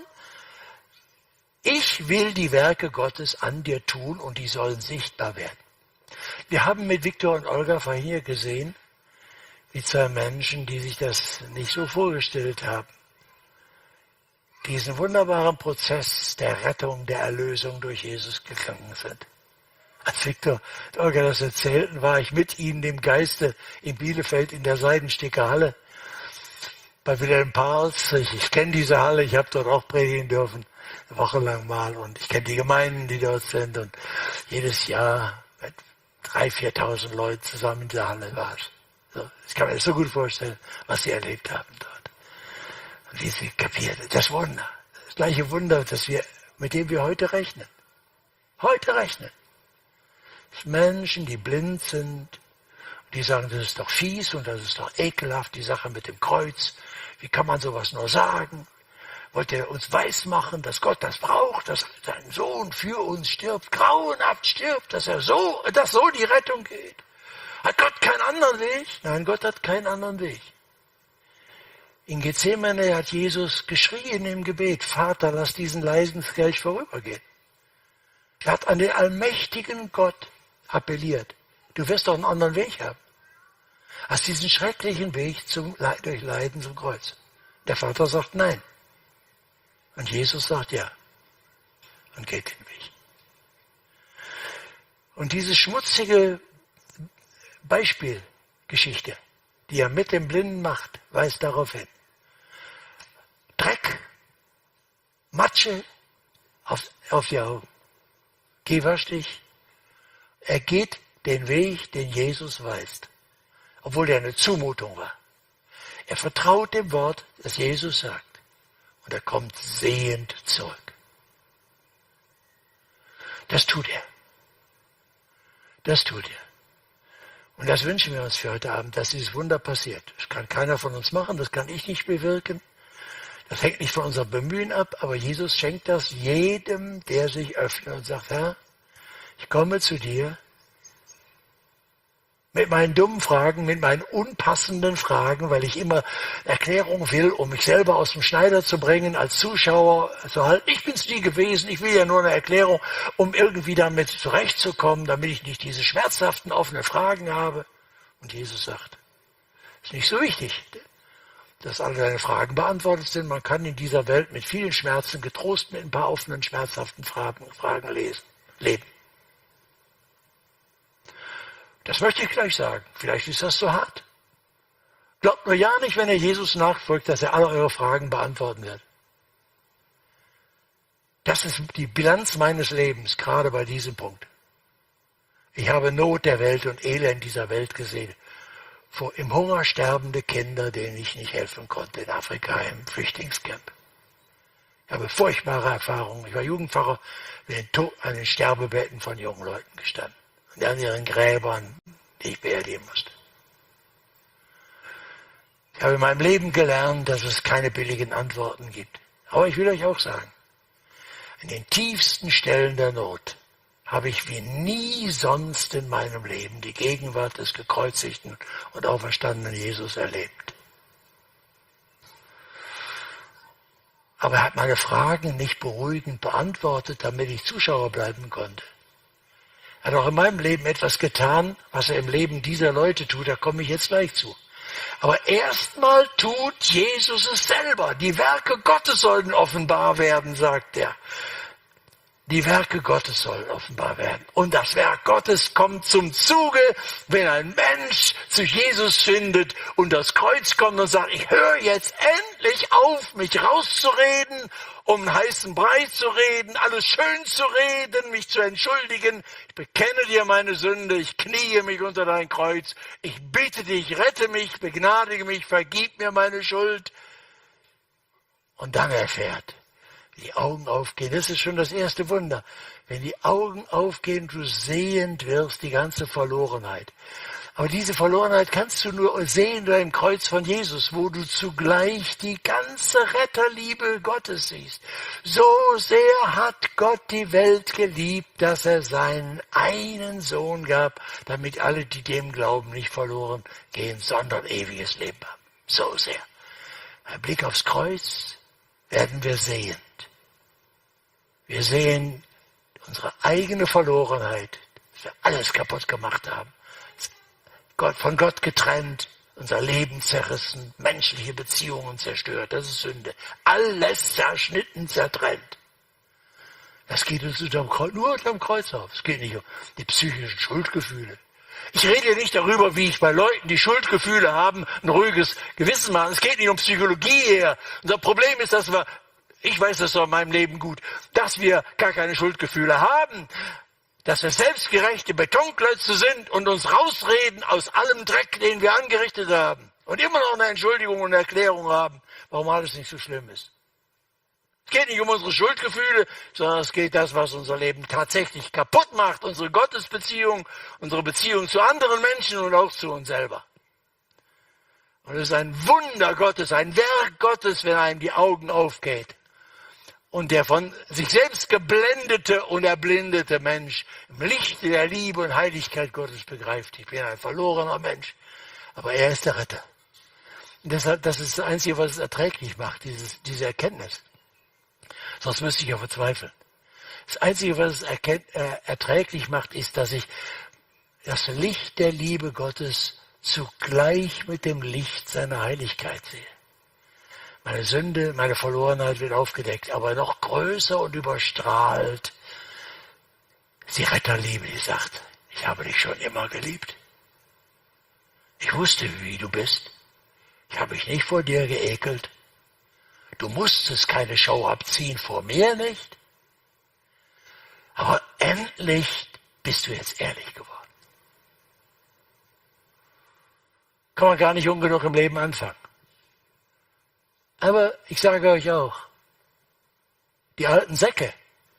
ich will die Werke Gottes an dir tun und die sollen sichtbar werden. Wir haben mit Victor und Olga vorhin hier gesehen, wie zwei Menschen, die sich das nicht so vorgestellt haben, diesen wunderbaren Prozess der Rettung, der Erlösung durch Jesus gegangen sind. Als Victor und Olga das erzählten, war ich mit ihnen im Geiste in Bielefeld in der Seidensticker Halle bei Wilhelm Pahls. Ich, ich kenne diese Halle, ich habe dort auch predigen dürfen, eine Woche lang mal. Und ich kenne die Gemeinden, die dort sind. Und jedes Jahr mit dreitausend, viertausend Leuten zusammen in der Halle war es. So, ich kann mir das so gut vorstellen, was sie erlebt haben dort. Und wie sie kapierten. Das Wunder, das gleiche Wunder, das wir, mit dem wir heute rechnen. Heute rechnen. Menschen, die blind sind, die sagen, das ist doch fies und das ist doch ekelhaft, die Sache mit dem Kreuz. Wie kann man sowas nur sagen? Wollt ihr uns weismachen, dass Gott das braucht, dass sein Sohn für uns stirbt, grauenhaft stirbt, dass er so, dass so die Rettung geht? Hat Gott keinen anderen Weg? Nein, Gott hat keinen anderen Weg. In Gethsemane hat Jesus geschrien im Gebet, Vater, lass diesen Leidenskelch vorübergehen. Er hat an den allmächtigen Gott appelliert. Du wirst doch einen anderen Weg haben. Als diesen schrecklichen Weg zum, durch Leiden zum Kreuz. Der Vater sagt nein. Und Jesus sagt ja. Und geht den Weg. Und diese schmutzige Beispielgeschichte, die er mit dem Blinden macht, weist darauf hin. Dreck, Matsche auf, auf die Augen. Geh, wasch dich. Er geht den Weg, den Jesus weist, obwohl der eine Zumutung war. Er vertraut dem Wort, das Jesus sagt. Und er kommt sehend zurück. Das tut er. Das tut er. Und das wünschen wir uns für heute Abend, dass dieses Wunder passiert. Das kann keiner von uns machen, das kann ich nicht bewirken. Das hängt nicht von unserem Bemühen ab, aber Jesus schenkt das jedem, der sich öffnet und sagt, Herr, ich komme zu dir mit meinen dummen Fragen, mit meinen unpassenden Fragen, weil ich immer Erklärung will, um mich selber aus dem Schneider zu bringen, als Zuschauer zu halten. Ich bin's nie gewesen, ich will ja nur eine Erklärung, um irgendwie damit zurechtzukommen, damit ich nicht diese schmerzhaften offenen Fragen habe. Und Jesus sagt, ist nicht so wichtig, dass alle deine Fragen beantwortet sind. Man kann in dieser Welt mit vielen Schmerzen getrost mit ein paar offenen, schmerzhaften Fragen, Fragen lesen, leben. Das möchte ich gleich sagen. Vielleicht ist das zu hart. Glaubt nur ja nicht, wenn ihr Jesus nachfolgt, dass er alle eure Fragen beantworten wird. Das ist die Bilanz meines Lebens, gerade bei diesem Punkt. Ich habe Not der Welt und Elend dieser Welt gesehen. Vor im Hunger sterbende Kinder, denen ich nicht helfen konnte in Afrika im Flüchtlingscamp. Ich habe furchtbare Erfahrungen. Ich war Jugendpfarrer, bin an den Sterbebetten von jungen Leuten gestanden. Und an ihren Gräbern, die ich beerdigen musste. Ich habe in meinem Leben gelernt, dass es keine billigen Antworten gibt. Aber ich will euch auch sagen, an den tiefsten Stellen der Not habe ich wie nie sonst in meinem Leben die Gegenwart des gekreuzigten und auferstandenen Jesus erlebt. Aber er hat meine Fragen nicht beruhigend beantwortet, damit ich Zuschauer bleiben konnte. Er hat auch in meinem Leben etwas getan, was er im Leben dieser Leute tut, da komme ich jetzt gleich zu. Aber erstmal tut Jesus es selber. Die Werke Gottes sollten offenbar werden, sagt er. Die Werke Gottes sollen offenbar werden. Und das Werk Gottes kommt zum Zuge, wenn ein Mensch zu Jesus findet und das Kreuz kommt und sagt, ich höre jetzt endlich auf, mich rauszureden, um einen heißen Brei zu reden, alles schön zu reden, mich zu entschuldigen. Ich bekenne dir meine Sünde, ich kniee mich unter dein Kreuz. Ich bitte dich, rette mich, begnadige mich, vergib mir meine Schuld. Und dann erfährt, die Augen aufgehen. Das ist schon das erste Wunder. Wenn die Augen aufgehen, du sehend wirst, die ganze Verlorenheit. Aber diese Verlorenheit kannst du nur sehen durch im Kreuz von Jesus, wo du zugleich die ganze Retterliebe Gottes siehst. So sehr hat Gott die Welt geliebt, dass er seinen einen Sohn gab, damit alle, die dem glauben, nicht verloren gehen, sondern ewiges Leben haben. So sehr. Ein Blick aufs Kreuz werden wir sehen. Wir sehen unsere eigene Verlorenheit, dass wir alles kaputt gemacht haben. Gott, von Gott getrennt, unser Leben zerrissen, menschliche Beziehungen zerstört. Das ist Sünde. Alles zerschnitten, zertrennt. Das geht uns unterm Kreuz, nur unterm Kreuz auf. Es geht nicht um die psychischen Schuldgefühle. Ich rede hier nicht darüber, wie ich bei Leuten, die Schuldgefühle haben, ein ruhiges Gewissen machen. Es geht nicht um Psychologie hier. Unser Problem ist, dass wir Ich weiß das doch in meinem Leben gut, dass wir gar keine Schuldgefühle haben, dass wir selbstgerechte Betonklötze sind und uns rausreden aus allem Dreck, den wir angerichtet haben und immer noch eine Entschuldigung und eine Erklärung haben, warum alles nicht so schlimm ist. Es geht nicht um unsere Schuldgefühle, sondern es geht das, was unser Leben tatsächlich kaputt macht, unsere Gottesbeziehung, unsere Beziehung zu anderen Menschen und auch zu uns selber. Und es ist ein Wunder Gottes, ein Werk Gottes, wenn einem die Augen aufgeht. Und der von sich selbst geblendete und erblindete Mensch im Lichte der Liebe und Heiligkeit Gottes begreift, ich bin ein verlorener Mensch, aber er ist der Retter. Und deshalb, das ist das Einzige, was es erträglich macht, dieses, diese Erkenntnis. Sonst müsste ich ja verzweifeln. Das Einzige, was es erkennt, äh, erträglich macht, ist, dass ich das Licht der Liebe Gottes zugleich mit dem Licht seiner Heiligkeit sehe. Meine Sünde, meine Verlorenheit wird aufgedeckt, aber noch größer und überstrahlt Das ist die Retterliebe, die sagt, ich habe dich schon immer geliebt. Ich wusste, wie du bist. Ich habe mich nicht vor dir geekelt. Du musstest keine Show abziehen, vor mir nicht. Aber endlich bist du jetzt ehrlich geworden. Kann man gar nicht ungenug im Leben anfangen. Aber ich sage euch auch, die alten Säcke,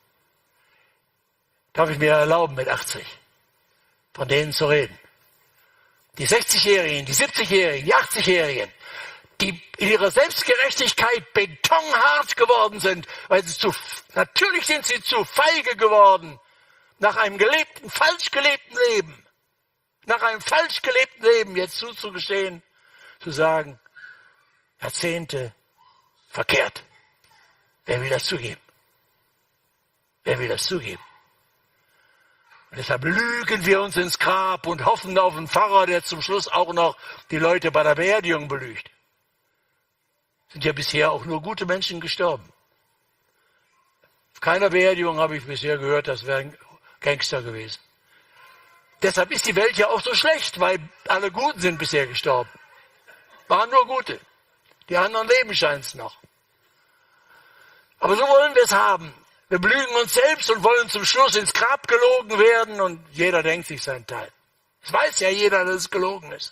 darf ich mir erlauben mit achtzig, von denen zu reden. Die sechzigjährigen, die siebzigjährigen, die achtzigjährigen, die in ihrer Selbstgerechtigkeit betonhart geworden sind, weil sie zu, natürlich sind sie zu feige geworden, nach einem gelebten, falsch gelebten Leben, nach einem falsch gelebten Leben jetzt zuzugestehen, zu sagen, Jahrzehnte verkehrt. Wer will das zugeben? Wer will das zugeben? Und deshalb lügen wir uns ins Grab und hoffen auf einen Pfarrer, der zum Schluss auch noch die Leute bei der Beerdigung belügt. Sind ja bisher auch nur gute Menschen gestorben. Auf keiner Beerdigung habe ich bisher gehört, das wären Gangster gewesen. Deshalb ist die Welt ja auch so schlecht, weil alle Guten sind bisher gestorben. Waren nur Gute. Die anderen leben scheint's noch. Aber so wollen wir es haben. Wir belügen uns selbst und wollen zum Schluss ins Grab gelogen werden und jeder denkt sich seinen Teil. Es weiß ja jeder, dass es gelogen ist.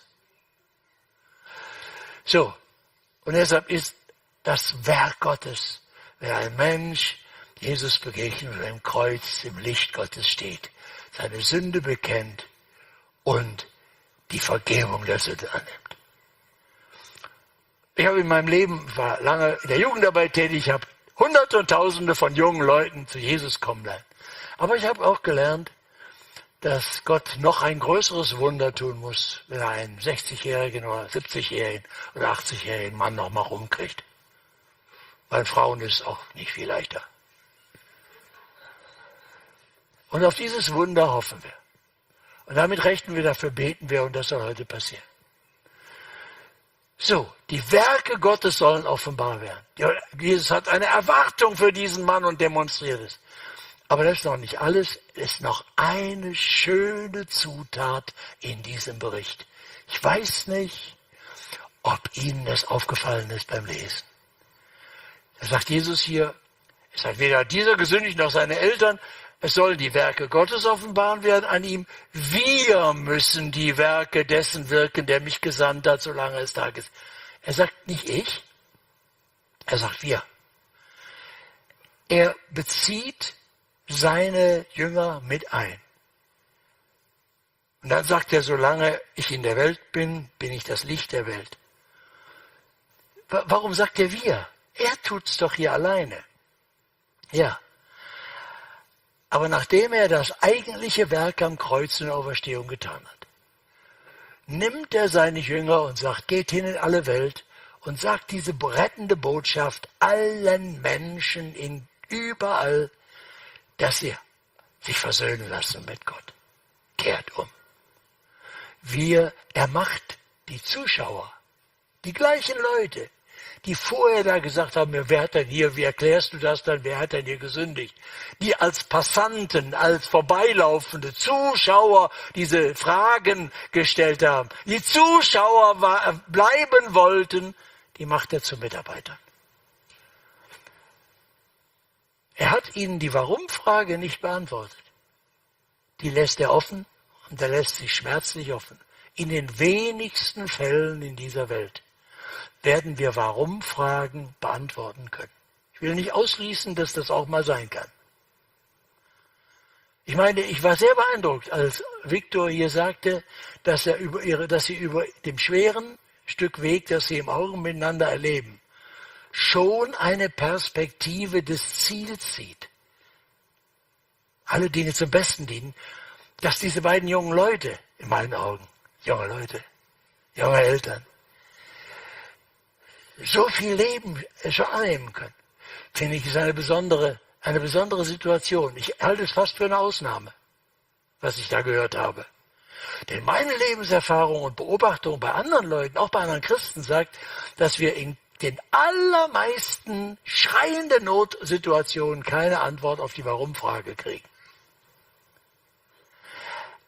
So, und deshalb ist das Werk Gottes, wenn ein Mensch Jesus begegnet und im Kreuz im Licht Gottes steht, seine Sünde bekennt und die Vergebung der Sünde annimmt. Ich habe in meinem Leben, war lange in der Jugendarbeit tätig, ich habe Hunderte und Tausende von jungen Leuten zu Jesus kommen lassen. Aber ich habe auch gelernt, dass Gott noch ein größeres Wunder tun muss, wenn er einen sechzigjährigen oder siebzigjährigen oder achtzigjährigen Mann noch mal rumkriegt. Bei Frauen ist es auch nicht viel leichter. Und auf dieses Wunder hoffen wir. Und damit rechnen wir, dafür beten wir und das soll heute passieren. So, die Werke Gottes sollen offenbar werden. Jesus hat eine Erwartung für diesen Mann und demonstriert es. Aber das ist noch nicht alles. Es ist noch eine schöne Zutat in diesem Bericht. Ich weiß nicht, ob Ihnen das aufgefallen ist beim Lesen. Da sagt Jesus hier, es hat weder dieser gesündigt noch seine Eltern. Es sollen die Werke Gottes offenbaren werden an ihm. Wir müssen die Werke dessen wirken, der mich gesandt hat, solange es Tag ist. Er sagt nicht ich, er sagt wir. Er bezieht seine Jünger mit ein. Und dann sagt er, solange ich in der Welt bin, bin ich das Licht der Welt. Warum sagt er wir? Er tut's doch hier alleine. Ja. Aber nachdem er das eigentliche Werk am Kreuz in der Auferstehung getan hat, nimmt er seine Jünger und sagt, geht hin in alle Welt und sagt diese rettende Botschaft allen Menschen in überall, dass sie sich versöhnen lassen mit Gott. Kehrt um. Wir, er macht die Zuschauer, die gleichen Leute, die vorher da gesagt haben, wer hat denn hier, wie erklärst du das dann, wer hat denn hier gesündigt? Die als Passanten, als vorbeilaufende Zuschauer diese Fragen gestellt haben. Die Zuschauer war, bleiben wollten, die macht er zu Mitarbeitern. Er hat ihnen die Warum-Frage nicht beantwortet. Die lässt er offen und er lässt sie schmerzlich offen. In den wenigsten Fällen in dieser Welt werden wir Warum-Fragen beantworten können. Ich will nicht ausschließen, dass das auch mal sein kann. Ich meine, ich war sehr beeindruckt, als Viktor hier sagte, dass, er über ihre, dass sie über dem schweren Stück Weg, das sie im Augen miteinander erleben, schon eine Perspektive des Ziels sieht. Alle Dinge zum Besten dienen, dass diese beiden jungen Leute, in meinen Augen, junge Leute, junge Eltern, so viel Leben schon annehmen können, finde ich, ist eine besondere, eine besondere Situation. Ich halte es fast für eine Ausnahme, was ich da gehört habe. Denn meine Lebenserfahrung und Beobachtung bei anderen Leuten, auch bei anderen Christen, sagt, dass wir in den allermeisten schreienden Notsituationen keine Antwort auf die Warum-Frage kriegen.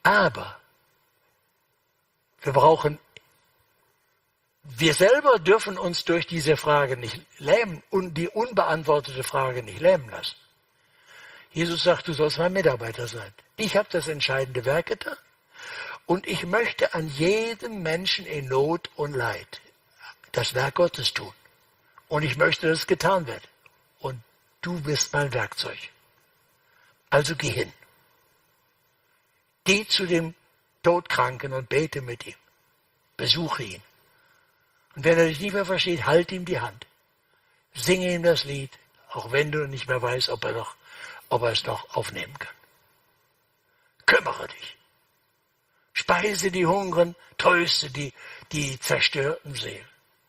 Aber wir brauchen, wir selber dürfen uns durch diese Frage nicht lähmen und die unbeantwortete Frage nicht lähmen lassen. Jesus sagt, du sollst mein Mitarbeiter sein. Ich habe das entscheidende Werk getan und ich möchte an jedem Menschen in Not und Leid das Werk Gottes tun. Und ich möchte, dass es getan wird. Und du bist mein Werkzeug. Also geh hin. Geh zu dem Todkranken und bete mit ihm. Besuche ihn. Und wenn er dich nicht mehr versteht, halt ihm die Hand. Singe ihm das Lied, auch wenn du nicht mehr weißt, ob er, noch, ob er es noch aufnehmen kann. Kümmere dich. Speise die Hungern, tröste die, die zerstörten Seelen.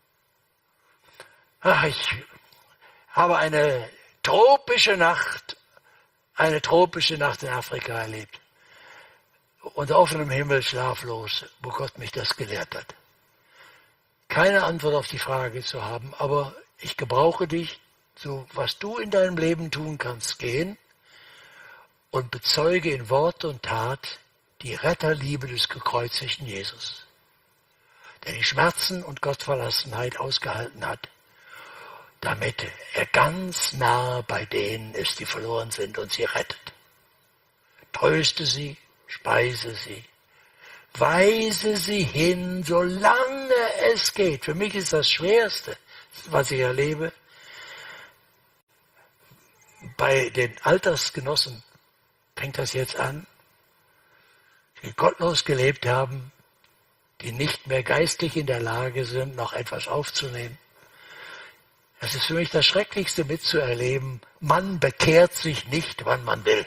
Ach, ich habe eine tropische Nacht, eine tropische Nacht in Afrika erlebt. Unter offenem Himmel schlaflos, wo Gott mich das gelehrt hat. Keine Antwort auf die Frage zu haben, aber ich gebrauche dich, so was du in deinem Leben tun kannst, gehen und bezeuge in Wort und Tat die Retterliebe des gekreuzigten Jesus, der die Schmerzen und Gottverlassenheit ausgehalten hat, damit er ganz nah bei denen ist, die verloren sind, und sie rettet. Tröste sie, speise sie, weise sie hin, solange es geht. Für mich ist das Schwerste, was ich erlebe, bei den Altersgenossen fängt das jetzt an, die gottlos gelebt haben, die nicht mehr geistlich in der Lage sind, noch etwas aufzunehmen. Es ist für mich das Schrecklichste mitzuerleben, man bekehrt sich nicht, wann man will.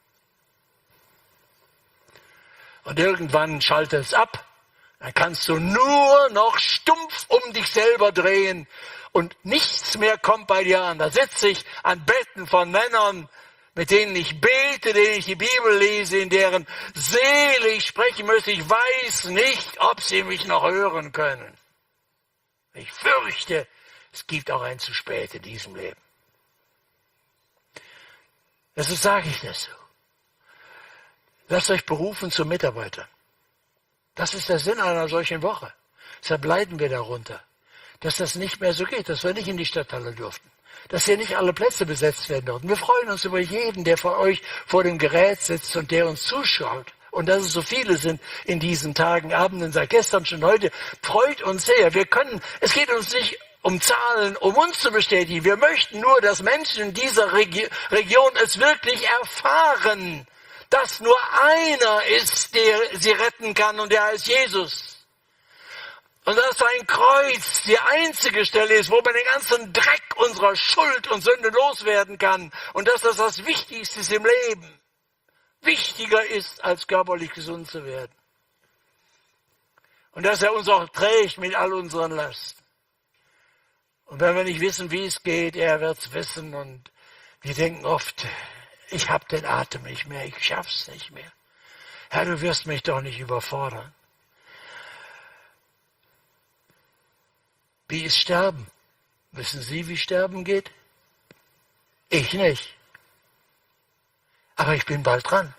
Und irgendwann schaltet es ab, dann kannst du nur noch stumpf um dich selber drehen und nichts mehr kommt bei dir an. Da sitze ich an Betten von Männern, mit denen ich bete, denen ich die Bibel lese, in deren Seele ich sprechen müsste. Ich weiß nicht, ob sie mich noch hören können. Ich fürchte, es gibt auch ein zu spät in diesem Leben. Deshalb sage ich das so. Lasst euch berufen zu Mitarbeitern. Das ist der Sinn einer solchen Woche. Deshalb leiden wir darunter, dass das nicht mehr so geht, dass wir nicht in die Stadthalle durften, dass hier nicht alle Plätze besetzt werden dürfen. Wir freuen uns über jeden, der vor euch vor dem Gerät sitzt und der uns zuschaut. Und dass es so viele sind in diesen Tagen, Abenden, seit gestern schon heute, freut uns sehr. Wir können, es geht uns nicht um Zahlen, um uns zu bestätigen. Wir möchten nur, dass Menschen in dieser Regi- Region es wirklich erfahren, dass nur einer ist, der sie retten kann, und der heißt Jesus. Und dass sein Kreuz die einzige Stelle ist, wo man den ganzen Dreck unserer Schuld und Sünde loswerden kann. Und dass das das Wichtigste ist im Leben. Wichtiger ist, als körperlich gesund zu werden. Und dass er uns auch trägt mit all unseren Lasten. Und wenn wir nicht wissen, wie es geht, er wird es wissen. Und wir denken oft, ich habe den Atem nicht mehr, ich schaff's nicht mehr. Herr, du wirst mich doch nicht überfordern. Wie ist Sterben? Wissen Sie, wie Sterben geht? Ich nicht. Aber ich bin bald dran.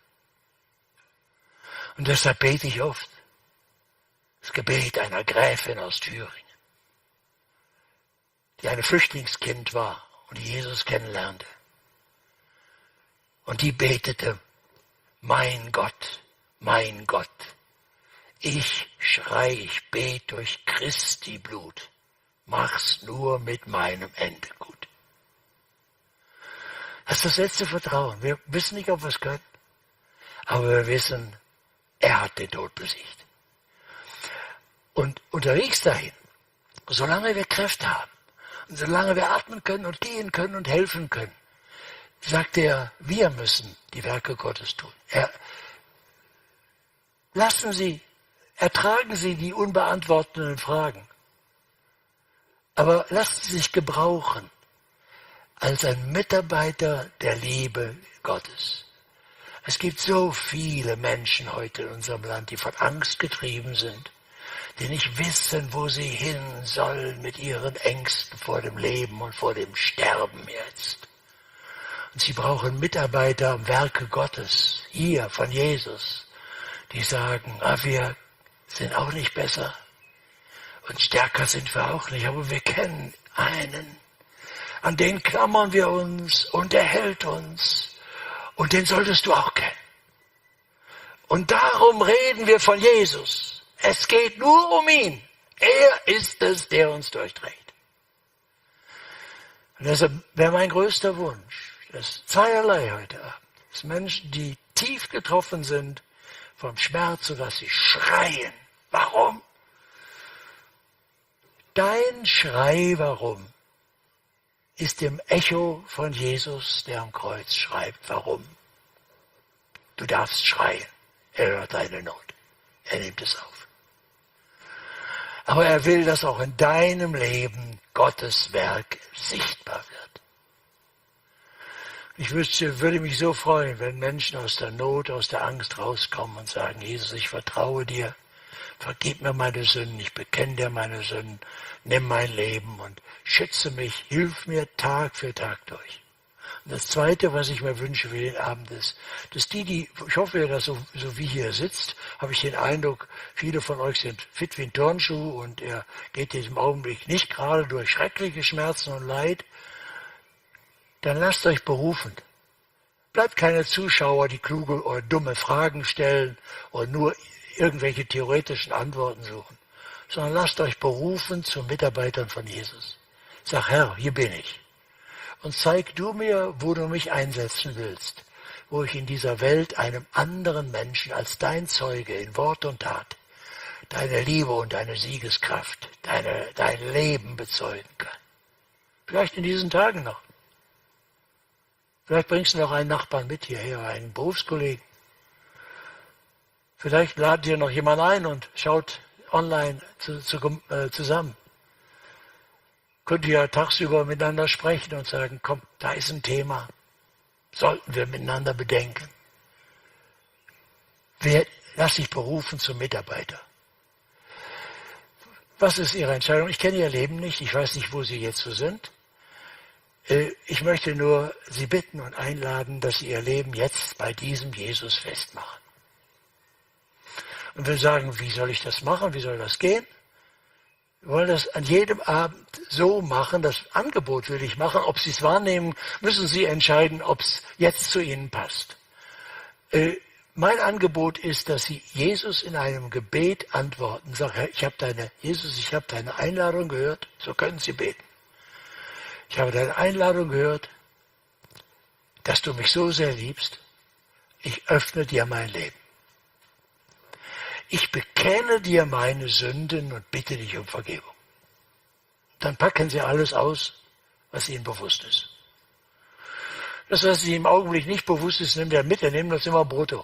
Und deshalb bete ich oft das Gebet einer Gräfin aus Thüringen, die ein Flüchtlingskind war und die Jesus kennenlernte. Und die betete, mein Gott, mein Gott, ich schrei, ich bete durch Christi Blut, mach's nur mit meinem Ende gut. Das ist das letzte Vertrauen. Wir wissen nicht, ob wir es können, aber wir wissen, er hat den Tod besiegt. Und unterwegs dahin, solange wir Kräfte haben, und solange wir atmen können und gehen können und helfen können, sagt er, wir müssen die Werke Gottes tun. Er, lassen Sie, ertragen Sie die unbeantworteten Fragen. Aber lassen Sie sich gebrauchen als ein Mitarbeiter der Liebe Gottes. Es gibt so viele Menschen heute in unserem Land, die von Angst getrieben sind, die nicht wissen, wo sie hin sollen mit ihren Ängsten vor dem Leben und vor dem Sterben jetzt. Und sie brauchen Mitarbeiter am Werke Gottes, hier von Jesus. die sagen, ah, wir sind auch nicht besser und stärker sind wir auch nicht, aber wir kennen einen, an den klammern wir uns und er hält uns und den solltest du auch kennen. Und darum reden wir von Jesus. Es geht nur um ihn. Er ist es, der uns durchträgt. Und deshalb wäre mein größter Wunsch, dass zweierlei heute Abend, dass Menschen, die tief getroffen sind vom Schmerz, sodass sie schreien. Warum? Dein Schrei, warum, ist dem Echo von Jesus, der am Kreuz schreibt, warum. Du darfst schreien. Er hört deine Not. Er nimmt es auf. Aber er will, dass auch in deinem Leben Gottes Werk sichtbar wird. Ich wüsste, würde mich so freuen, wenn Menschen aus der Not, aus der Angst rauskommen und sagen, Jesus, ich vertraue dir, vergib mir meine Sünden, ich bekenne dir meine Sünden, nimm mein Leben und schütze mich, hilf mir Tag für Tag durch. Und das Zweite, was ich mir wünsche für den Abend ist, dass die, die, ich hoffe, dass so, so wie hier sitzt, habe ich den Eindruck, viele von euch sind fit wie ein Turnschuh und er geht in diesem Augenblick nicht gerade durch schreckliche Schmerzen und Leid, dann lasst euch berufen. Bleibt keine Zuschauer, die kluge oder dumme Fragen stellen und nur irgendwelche theoretischen Antworten suchen, sondern lasst euch berufen zu Mitarbeitern von Jesus. Sag, Herr, hier bin ich. Und zeig du mir, wo du mich einsetzen willst, wo ich in dieser Welt einem anderen Menschen als dein Zeuge in Wort und Tat deine Liebe und deine Siegeskraft, deine, dein Leben bezeugen kann. Vielleicht in diesen Tagen noch. Vielleicht bringst du noch einen Nachbarn mit hierher, einen Berufskollegen. Vielleicht ladet ihr noch jemanden ein und schaut online zu, zu, äh, zusammen. Könnt ihr ja tagsüber miteinander sprechen und sagen, komm, da ist ein Thema. Sollten wir miteinander bedenken. Wer, lass dich berufen zum Mitarbeiter. Was ist Ihre Entscheidung? Ich kenne Ihr Leben nicht. Ich weiß nicht, wo Sie jetzt so sind. Ich möchte nur Sie bitten und einladen, dass Sie Ihr Leben jetzt bei diesem Jesus festmachen. Und wir sagen, wie soll ich das machen? Wie soll das gehen? Wir wollen das an jedem Abend so machen, das Angebot will ich machen. Ob Sie es wahrnehmen, müssen Sie entscheiden, ob es jetzt zu Ihnen passt. Äh, mein Angebot ist, dass Sie Jesus in einem Gebet antworten. Sagen, ich habe deine, Jesus, ich habe deine Einladung gehört, so können Sie beten. Ich habe deine Einladung gehört, dass du mich so sehr liebst. Ich öffne dir mein Leben. Ich bekenne dir meine Sünden und bitte dich um Vergebung. Dann packen Sie alles aus, was Ihnen bewusst ist. Das, was Ihnen im Augenblick nicht bewusst ist, nimmt er mit, er nimmt das immer brutto.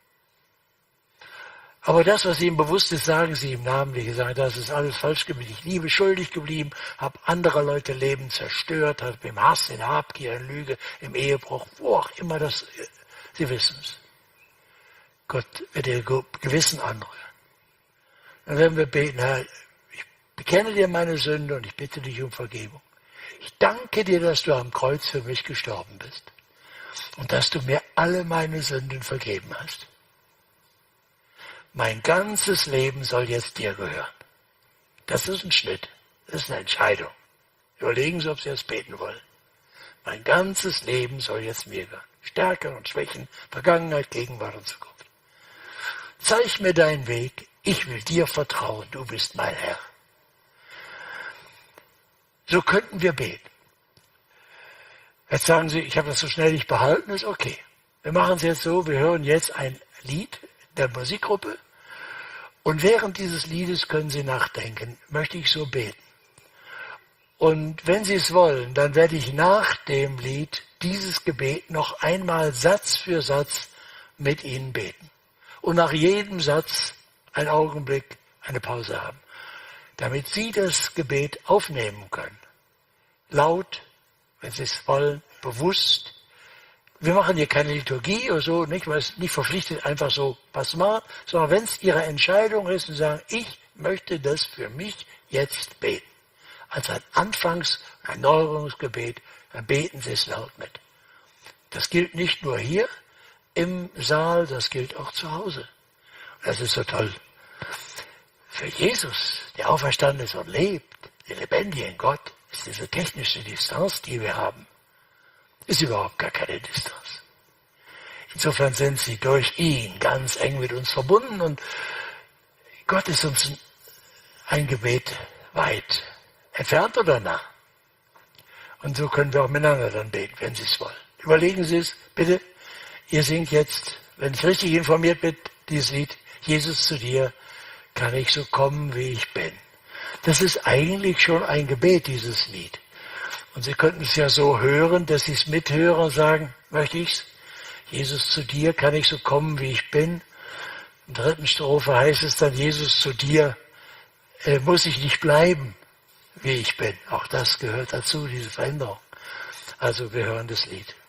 Aber das, was Ihnen bewusst ist, sagen Sie im Namen, wie gesagt, das ist alles falsch geblieben. Ich liebe schuldig geblieben, habe andere Leute Leben zerstört, habe im Hass, in Habgier, in Lüge, im Ehebruch, wo auch immer das, Sie wissen es. Gott wird Ihr Gewissen anrühren. Dann werden wir beten, Herr, ich bekenne dir meine Sünde und ich bitte dich um Vergebung. Ich danke dir, dass du am Kreuz für mich gestorben bist und dass du mir alle meine Sünden vergeben hast. Mein ganzes Leben soll jetzt dir gehören. Das ist ein Schnitt, das ist eine Entscheidung. Überlegen Sie, ob Sie jetzt beten wollen. Mein ganzes Leben soll jetzt mir gehören. Stärken und Schwächen, Vergangenheit, Gegenwart und Zukunft. Zeig mir deinen Weg, ich will dir vertrauen, du bist mein Herr. So könnten wir beten. Jetzt sagen Sie, ich habe das so schnell nicht behalten, ist okay. Wir machen es jetzt so, wir hören jetzt ein Lied der Musikgruppe und während dieses Liedes können Sie nachdenken, möchte ich so beten. Und wenn Sie es wollen, dann werde ich nach dem Lied dieses Gebet noch einmal Satz für Satz mit Ihnen beten. Und nach jedem Satz einen Augenblick eine Pause haben, damit Sie das Gebet aufnehmen können. Laut, wenn Sie es wollen, bewusst. Wir machen hier keine Liturgie oder so, nicht, weil es nicht verpflichtet, einfach so was machen, sondern wenn es Ihre Entscheidung ist und sagen, ich möchte das für mich jetzt beten. Als ein Anfangs-, ein Erneuerungsgebet, dann beten Sie es laut mit. Das gilt nicht nur hier im Saal, das gilt auch zu Hause. Das ist so toll. Für Jesus, der auferstanden ist und lebt, der lebendige Gott, ist diese technische Distanz, die wir haben, ist überhaupt gar keine Distanz. Insofern sind sie durch ihn ganz eng mit uns verbunden und Gott ist uns ein Gebet weit entfernt oder nah. Und so können wir auch miteinander dann beten, wenn Sie es wollen. Überlegen Sie es, bitte. Ihr singt jetzt, wenn ich richtig informiert bin, dieses Lied, Jesus, zu dir kann ich so kommen, wie ich bin. Das ist eigentlich schon ein Gebet, dieses Lied. Und Sie könnten es ja so hören, dass Sie es mithören und sagen, möchte ich's? Jesus, zu dir kann ich so kommen, wie ich bin. In der dritten Strophe heißt es dann, Jesus, zu dir äh, muss ich nicht bleiben, wie ich bin. Auch das gehört dazu, diese Veränderung. Also wir hören das Lied.